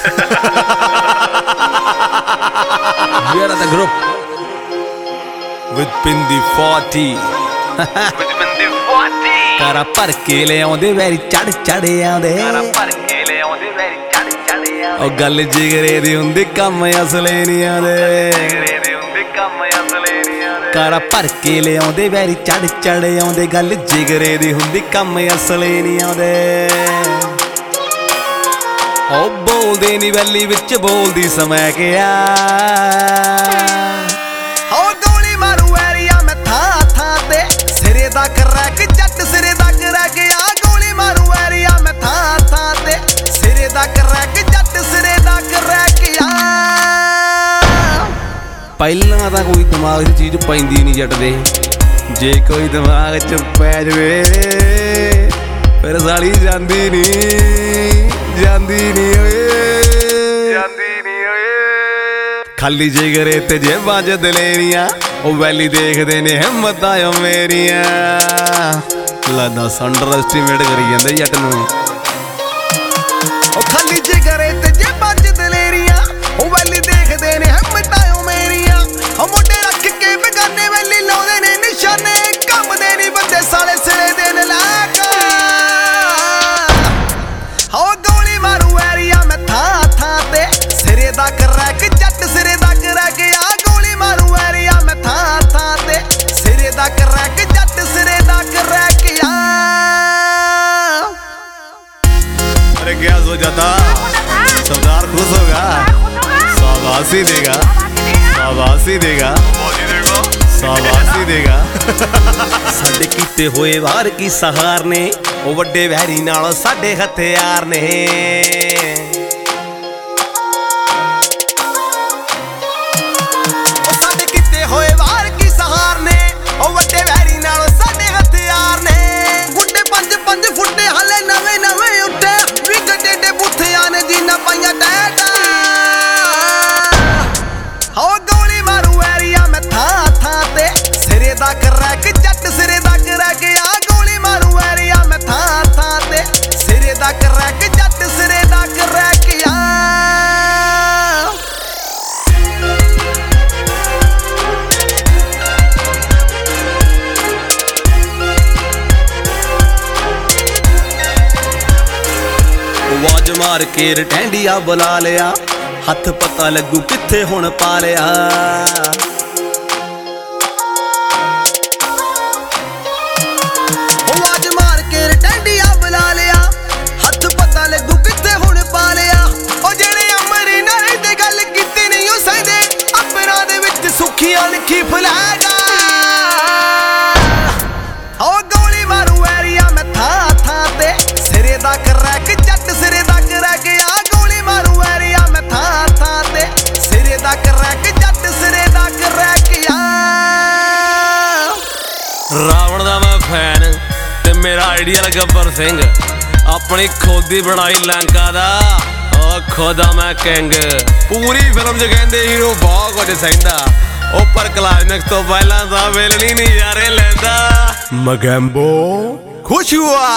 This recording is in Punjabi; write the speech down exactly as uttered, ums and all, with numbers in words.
We are the group with Pindi forty. with Pindi forty. ਕਾਰਾ ਭਰ ਕੇ ਲਿਆਉਂਦੇ ਵੈਰੀ ਚੜ ਚੜ ਆਉਂਦੇ, ਕਾਰਾ ਭਰ ਕੇ ਲਿਆਉਂਦੇ ਵੈਰੀ ਚੜ ਚੜ ਆਉਂਦੇ। ਉਹ ਗੱਲ ਜਿਗਰੇ ਦੀ ਹੁੰਦੀ ਕੰਮ ਅਸਲੇ ਨਹੀਂ ਆਉਂਦੇ, ਜਿਗਰੇ ਦੀ ਹੁੰਦੀ ਕੰਮ ਅਸਲੇ ਨਹੀਂ ਆਉਂਦੇ। ਕਾਰਾ ਭਰ ਕੇ ਲਿਆਉਂਦੇ ਵੈਰੀ ਚੜ ਚੜ ਆਉਂਦੇ, ਗੱਲ ਜਿਗਰੇ ਦੀ ਹੁੰਦੀ ਕੰਮ ਅਸਲੇ ਨਹੀਂ ਆਉਂਦੇ। ਉਹ ਬੋਲਦੇ ਨੀ ਵੈਲੀ ਵਿੱਚ ਬੋਲਦੀ ਸਮੈ ਗਿਆ, ਹੋ ਗੋਲੀ ਮਾਰੂ ਐਰੀਆ ਮੈਂ ਥਾਂ ਥਾਂ ਤੇ, ਸਿਰੇ ਦਾ ਕਰੈਕ ਜੱਟ ਸਿਰੇ ਦਾ ਕਰੈਕ ਆ। ਗੋਲੀ ਮਾਰੂ ਐਰੀਆ ਮੈਂ ਥਾਂ ਥਾਂ ਤੇ, ਸਿਰੇ ਦਾ ਕਰੈਕ ਜੱਟ ਸਿਰੇ ਦਾ ਕਰੈਕ ਆ। ਪਹਿਲਾਂ ਤਾਂ ਕੋਈ ਦਿਮਾਗ 'ਚ ਚੀਜ਼ ਪੈਂਦੀ ਨਹੀਂ ਜੱਟ ਦੇ, ਜੇ ਕੋਈ ਦਿਮਾਗ 'ਚ ਪੈ ਜਵੇ ਫਿਰ ਸਾਲੀ ਜਾਂਦੀ ਨਹੀਂ, ਜਾਂਦੀ ਨਹੀਂ ਓਏ, ਜਾਂਦੀ ਨਹੀਂ ਓਏ। ਖਾਲੀ ਜਿਗਰੇ ਤੇ ਜੇਬਾਂ 'ਚ ਦਲੇਰੀਆਂ, ਉਹ ਵੈਲੀ ਦੇਖਦੇ ਨੇ ਹਿੰਮਤਾਂ ਓ ਮੇਰੀਆਂ। ਲੱਗਦਾ ਅੰਡਰ ਐਸਟੀਮੇਟ ਕਰੀ ਜਾਂਦੇ ਜੱਟ ਨੂੰ। ਉਹ ਖਾਲੀ ਜਿਗਰੇ ਤੇ ਜੇਬਾਂ 'ਚ ਦਲੇਰੀਆਂ, ਉਹ ਵੈਲੀ ਦੇਖਦੇ ਨੇ ਹਿੰਮਤਾਂ ਓ ਮੇਰੀਆਂ। ਉਹ ਮੋਢੇ ਰੱਖ ਕੇ ਬੇਗਾਨੇ ਵੈਲੀ ਲਾਉਂਦੇ ਨੇ ਨਿਸ਼ਾਨੇ, ਕੰਮਦੇ ਨਹੀਂ ਬੰਦੇ ਸਾਲੇ ਸਿਰੇ ਦੇ ਨਲਾਇਕ। ਹੋ ਗੋਲੀ ਮਾਰੂ ਐਰੀਆ ਮੈਂ ਥਾਂ ਥਾਂ ਤੇ, ਸਿਰੇ ਦਾ ਕਰੈਕ ਜੱਟ ਸਿਰੇ ਦਾ ਕਰੈਕ ਆ। ਗੋਲੀ ਮਾਰੂ ਐਰੀਆ ਮੈਂ ਥਾਂ ਥਾਂ ਤੇ, ਸਿਰੇ ਦਾ ਕਰੈਕ ਜੱਟ ਸਿਰੇ ਦਾ ਕਰੈਕ ਆ। अरे क्या सोचा था सरदार खुश होगा, शाबाशी देगा, शाबाशी देगा, शाबाशी देगा। ਸਾਡੇ ਕੀਤੇ ਹੋਏ ਵਾਰ ਕੀ ਸਹਾਰ ਨੇ, ਉਹ ਵੱਡੇ ਵੈਰੀ ਨਾਲ ਸਾਡੇ ਹਥਿਆਰ ਨੇ। ਉਹ ਸਾਡੇ ਕੀਤੇ ਹੋਏ ਵਾਰ ਕੀ ਸਹਾਰ ਨੇ, ਉਹ ਵੱਡੇ ਵੈਰੀ ਨਾਲ ਸਾਡੇ ਹਥਿਆਰ ਨੇ। ਗੁੱਡੇ ਪੰਜ ਪੰਜ ਫੁੱਟੇ ਹਾਲੇ ਨਵੇਂ ਨਵੇਂ ਉੱਤੇ, ਵੀ ਗੱਡੇ ਦੇ ਬੁੱਥਿਆਂ ਨੇ ਜੀਨਾ ਪਾਈਆਂ ਟੈਟ। ਹੋ ਗੋਲੀ ਮਾਰੂ ਐਰੀਆ ਮੈਂ ਥਾਂ ਥਾਂ ਤੇ, ਸਿਰੇ ਦਾ ਕਰੈਕ ਜੱਟ ਸਿਰੇ ਦਾ ਕਰੈਕ ਆ। ਗੋਲੀ ਮਾਰੂ ਐਰੀਆ ਮੈਂ ਥਾਂ ਥਾਂ ਤੇ, ਸਿਰੇ ਦਾ ਕਰੈਕ ਜੱਟ ਸਿਰੇ ਦਾ ਕਰੈਕ ਆ। ਆਵਾਜ਼ ਮਾਰ ਕੇ ਰਟੈਂਡੀਆ ਬੁਲਾ ਲਿਆ, ਹੱਥ ਪਤਾ ਲੱਗੂ ਕਿੱਥੇ ਹੁਣ ਪਾ ਲਿਆ। ਆਵਾਜ਼ ਮਾਰ ਕੇ ਰਟੈਂਡੀਆ ਬੁਲਾ ਲਿਆ, ਹੱਥ ਪਤਾ ਲੱਗੂ ਕਿੱਥੇ ਹੁਣ ਪਾ ਲਿਆ। ਉਹ ਜਿਹੜੇ ਅਮਰੀ ਨਾਲ ਤੇ ਗੱਲ ਕੀਤੀ ਨਹੀਂ ਉਹ ਸਹਿੰਦੇ, ਅਪਰਾਂ ਦੇ ਵਿੱਚ ਸੁੱਖੀਆਂ ਲਿਖੀ ਫਲੈਗਾ। ਉਹ ਗੋਲੀ ਮਾਰੂ ਐਰੀਆ ਮੈਂ ਥਾਂ ਥਾਂ ਤੇ, ਸਿਰੇ ਦਾ ਕਰੈਕ ਜੱਟ ਸਿਰੇ ਦਾ ਕਰੈਕ ਆ। ਗੋਲੀ ਮਾਰੂ ਐਰੀਆ ਮੈਂ ਥਾਂ ਥਾਂ ਤੇ, ਸਿਰੇ ਦਾ ਕਰੈਕ ਜੱਟ ਸਿਰੇ ਦਾ ਕਰੈਕ ਆ। ਰਾਵਣ ਦਾ ਮੈਂ ਫੈਨ ਤੇ ਮੇਰਾ ਆਈਡੀਅਲ ਗੱਬਰ ਸਿੰਘ, ਆਪਣੀ ਖੋਦੀ ਬਣਾਈ ਲੰਕਾ ਦਾ, ਉਹ ਖੋਦਾ ਮੈਂ ਕਿੰਗ। ਪੂਰੀ ਫਿਲਮ 'ਚ ਕਹਿੰਦੇ ਹੀਰੋ ਬਹੁਤ ਕੁਝ ਸਹਿੰਦਾ, ਉਹ ਪਰ ਕਲਾਈਮੈਕਸ ਤੋਂ ਪਹਿਲਾਂ ਤਾਂ ਵੇਲਣੀ ਨਜ਼ਾਰੇ ਲੈਂਦਾ। ਮਗੈਂਬੋ ਖੁਸ਼ ਹੁਆ।